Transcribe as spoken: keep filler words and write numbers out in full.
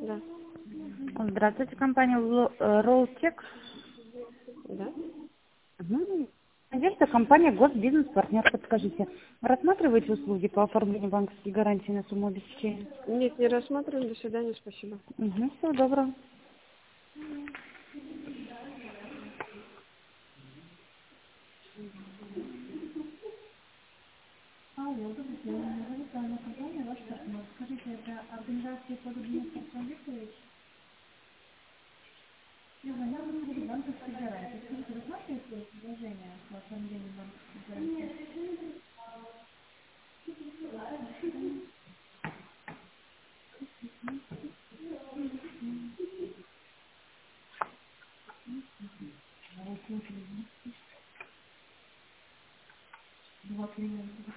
Да. Здравствуйте, компания Роутек. Да? Надежда, компания Госбизнес-партнер. Подскажите, рассматриваете услуги по оформлению банковских гарантий на сумму обеспечения? Нет, не рассматриваем. До свидания, спасибо. Угу, всего доброго. Алло, добрый день. Меня зовут Анна, компания «Ваш партнер». Скажите, это организация по Дмитрию Викторович? Я звоню по поводу банковских гарантий. Скажите, рассматриваете предложение по оформлению банковских гарантий? Вот,